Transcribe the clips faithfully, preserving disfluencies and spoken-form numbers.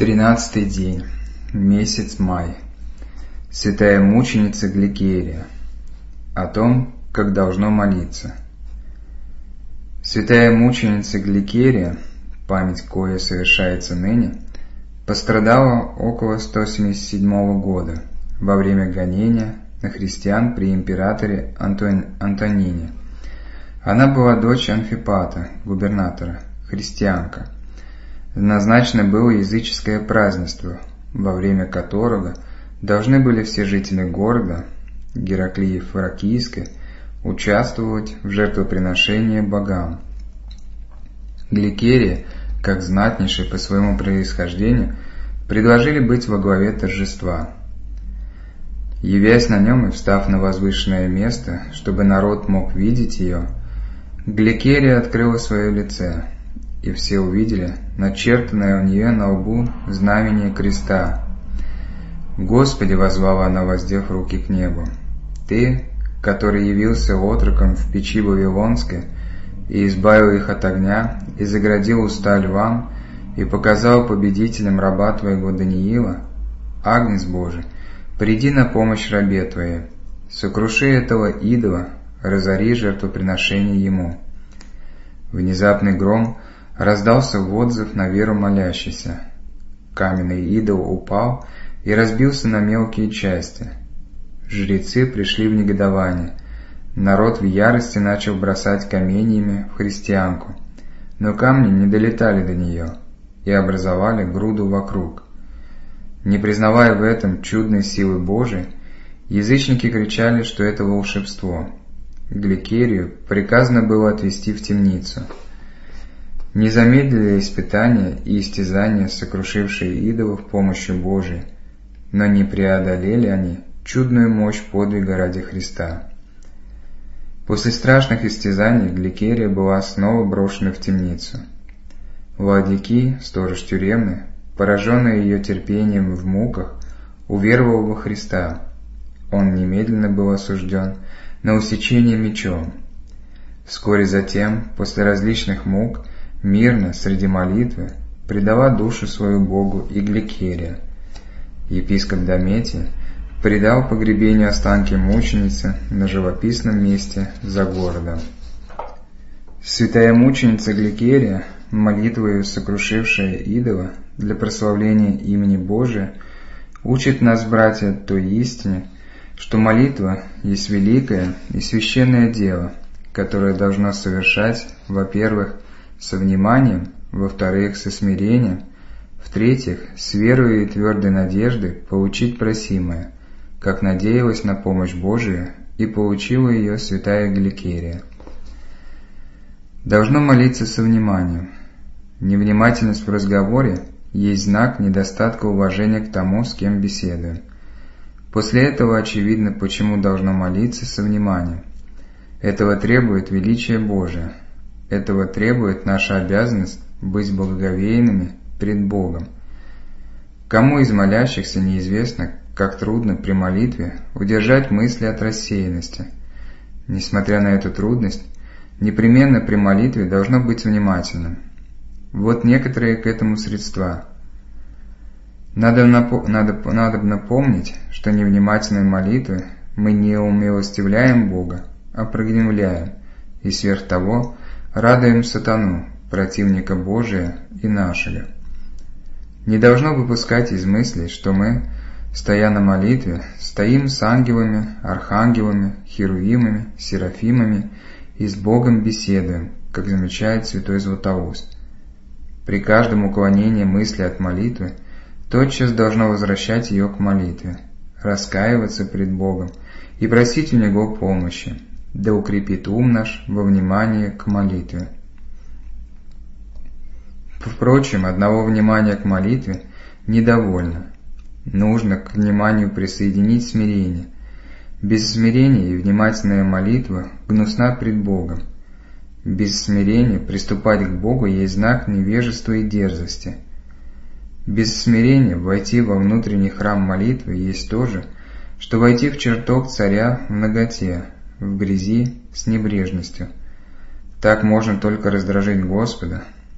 Тринадцатый день. Месяц май. Святая мученица Гликерия. О том, как должно молиться. Святая мученица Гликерия, память коей совершается ныне, пострадала около сто семьдесят седьмого года во время гонения на христиан при императоре Антон... Антонине. Она была дочь Амфипата, губернатора, христианка. Назначено было языческое празднество, во время которого должны были все жители города Гераклии Фракийской участвовать в жертвоприношении богам. Гликерия, как знатнейший по своему происхождению, предложили быть во главе торжества. Явясь на нем и встав на возвышенное место, чтобы народ мог видеть ее, Гликерия открыла свое лице, и все увидели начертанное у нее на лбу знамение креста. «Господи!» — воззвала она, воздев руки к небу. «Ты, который явился отроком в печи Вавилонской, и избавил их от огня, и заградил уста львам, и показал победителям раба Твоего Даниила, Агнец Божий, приди на помощь рабе Твоей, сокруши этого идола, разори жертвоприношение ему». Внезапный гром раздался в отзыв на веру молящийся. Каменный идол упал и разбился на мелкие части. Жрецы пришли в негодование. Народ в ярости начал бросать каменьями в христианку, но камни не долетали до нее и образовали груду вокруг. Не признавая в этом чудной силы Божией, язычники кричали, что это волшебство. Гликерию приказано было отвести в темницу. Не замедлили испытания и истязания, сокрушившие идолов помощью Божией, но не преодолели они чудную мощь подвига ради Христа. После страшных истязаний Гликерия была снова брошена в темницу. Владыки, сторож тюремный, пораженный ее терпением в муках, уверовал во Христа. Он немедленно был осужден на усечение мечом. Вскоре затем, после различных мук, мирно, среди молитвы, предала душу свою Богу и Гликерия. Епископ Дометий предал погребению останки мученицы на живописном месте за городом. Святая мученица Гликерия, молитвою сокрушившая идола для прославления имени Божия, учит нас, братья, той истине, что молитва есть великое и священное дело, которое должно совершать, во-первых, со вниманием, во-вторых, со смирением, в-третьих, с верой и твердой надеждой получить просимое, как надеялась на помощь Божию и получила ее святая Гликерия. Должно молиться со вниманием. Невнимательность в разговоре есть знак недостатка уважения к тому, с кем беседуем. После этого очевидно, почему должно молиться со вниманием. Этого требует величие Божие. Этого требует наша обязанность быть благоговейными пред Богом. Кому из молящихся неизвестно, как трудно при молитве удержать мысли от рассеянности. Несмотря на эту трудность, непременно при молитве должно быть внимательным. Вот некоторые к этому средства. Надо, напо- надо, надо напомнить, что невнимательной молитвы мы не умилостивляем Бога, а прогневляем, и сверх того радуем сатану, противника Божия и нашего. Не должно выпускать из мыслей, что мы, стоя на молитве, стоим с ангелами, архангелами, херувимами, серафимами и с Богом беседуем, как замечает святой Златоуст. При каждом уклонении мысли от молитвы тотчас должно возвращать ее к молитве, раскаиваться пред Богом и просить у Него помощи, да укрепит ум наш во внимании к молитве. Впрочем, одного внимания к молитве недовольно. Нужно к вниманию присоединить смирение. Без смирения и внимательная молитва гнусна пред Богом. Без смирения приступать к Богу есть знак невежества и дерзости. Без смирения войти во внутренний храм молитвы есть то же, что войти в чертог царя в наготе, в грязи, с небрежностью. Так можно только раздражить Господа.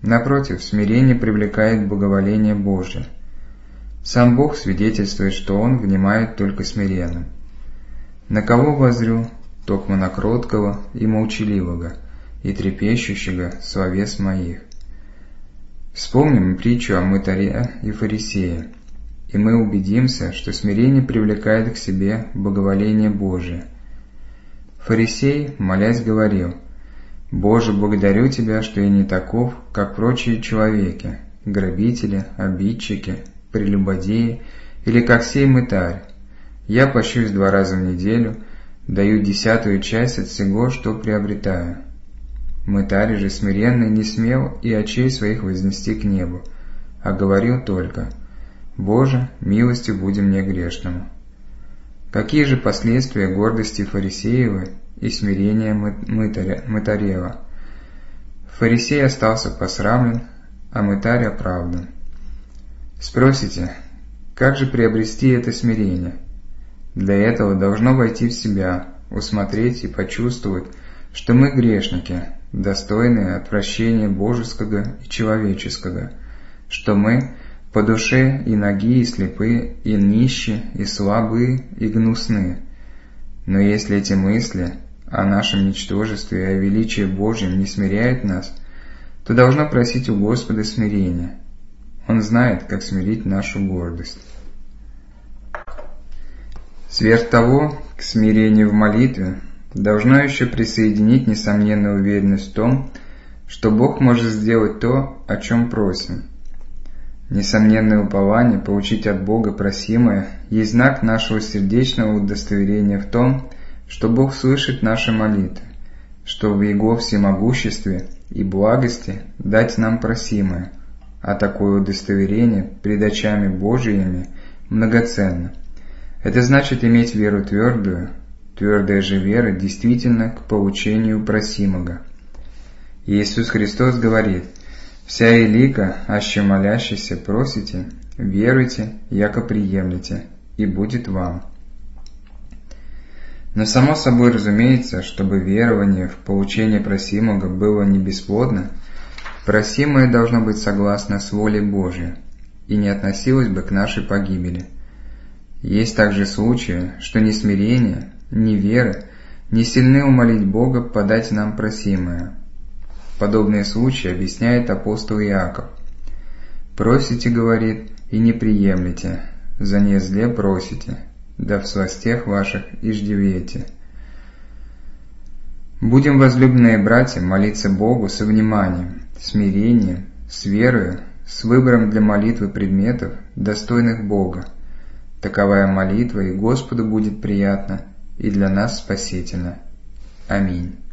Напротив, смирение привлекает благоволение Божие. Сам Бог свидетельствует, что Он внимает только смиренным. На кого воззрю, токмо на кроткого и молчаливого, и трепещущего словес моих. Вспомним притчу о мытаре и фарисее, и мы убедимся, что смирение привлекает к себе благоволение Божие. Фарисей, молясь, говорил: «Боже, благодарю Тебя, что я не таков, как прочие человеки, грабители, обидчики, прелюбодеи или как сей мытарь. Я пощусь два раза в неделю, даю десятую часть от всего, что приобретаю». Мытарь же смиренный не смел и очей своих вознести к небу, а говорил только: «Боже, милостью буди мне грешному». Какие же последствия гордости фарисеева и смирения мытаря, мытарева? Фарисей остался посрамлен, а мытарь оправдан. Спросите, как же приобрести это смирение? Для этого должно войти в себя, усмотреть и почувствовать, что мы грешники, достойные отвращения божеского и человеческого, что мы по душе и ноги, и слепы, и нищи, и слабы, и гнусны. Но если эти мысли о нашем ничтожестве и о величии Божьем не смиряют нас, то должно просить у Господа смирения. Он знает, как смирить нашу гордость. Сверх того, к смирению в молитве должно еще присоединить несомненную уверенность в том, что Бог может сделать то, о чем просим. Несомненное упование получить от Бога просимое есть знак нашего сердечного удостоверения в том, что Бог слышит наши молитвы, что в Его всемогуществе и благости дать нам просимое, а такое удостоверение пред очами Божиими многоценно. Это значит иметь веру твердую, твердая же вера действительно к получению просимого. Иисус Христос говорит: «Вся елика, аще молящийся просите, веруйте, яко приемлете, и будет вам». Но само собой разумеется, чтобы верование в получение просимого было не бесплодно, просимое должно быть согласно с волей Божией и не относилось бы к нашей погибели. Есть также случаи, что ни смирение, ни вера не сильны умолить Бога подать нам просимое. Подобные случаи объясняет апостол Иаков. «Просите, — говорит, — и не приемлете, за не зле просите, да в сластях ваших иждивете». Будем, возлюбленные братья, молиться Богу со вниманием, смирением, с верою, с выбором для молитвы предметов, достойных Бога. Таковая молитва и Господу будет приятна, и для нас спасительна. Аминь.